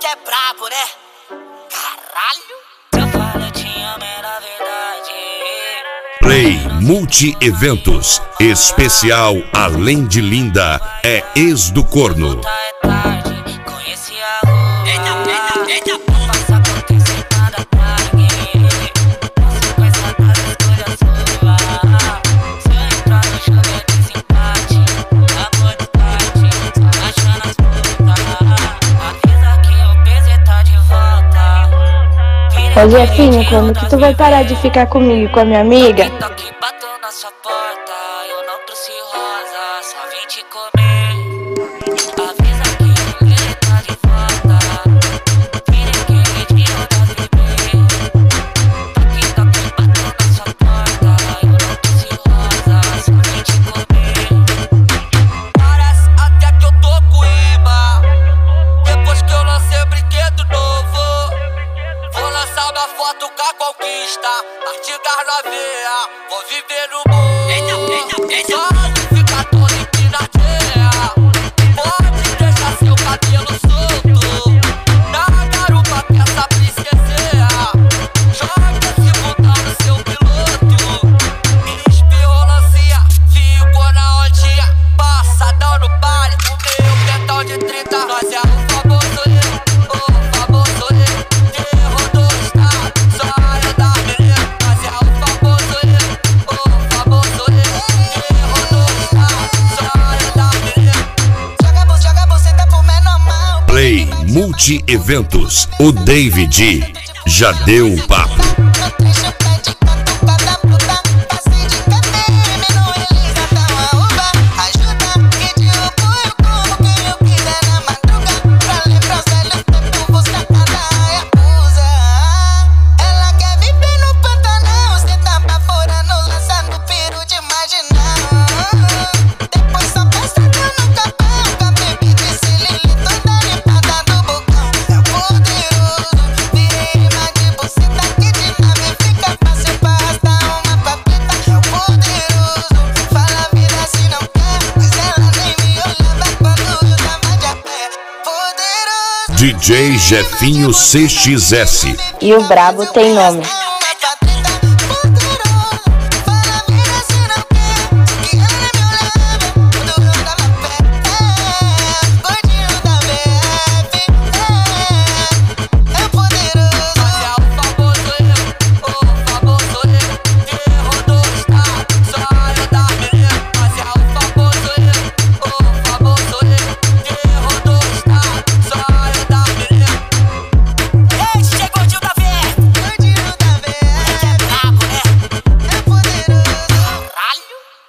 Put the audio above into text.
que é brabo, né? Caralho! Eu falo, eu te amo, era verdade. Play Multi Eventos. Especial Além de Linda é Ex do Corno. É tarde, conheci a rua. Eita, passa acontecer nada pra ninguém. Você com essa casa, escolha sua. Se eu entrar no jogo é desempate. Amor de parte, só achando as putas. Avisa que o PZ tá de volta. Ô Jefinho, quando que tu vai parar de ficar comigo e com a minha amiga? Toque bateu na sua porta, eu não trouxe rosa, só vim te comer. Avisa que o PZ tá de volta. Vire que ele tira da bebê. Toque bateu na sua porta, eu não trouxe rosa, só vim te comer. Parece até que eu tô com imã. Depois que eu lancei brinquedo novo, vou lançar uma foto com a conquista, partir das novinha, vou viver no mundo. Só ficar todo empinadinha, pode deixar seu cabelo solto. Na garupa peça pra esquecer, joga esse botão no seu piloto. Espiolancinha, ficou na ondinha, passadão no baile, o meu pentão de 30. Nós é o famoso eu, o famoso eu, que rodou o estado, só eu da menina. Nós é o famoso eu, o famoso eu, que rodou o estado, só eu da menina. Joga buceta pro menor mal. Play Multi Eventos. O David já deu um papo. DJ Jefinho CXS. E o brabo tem nome.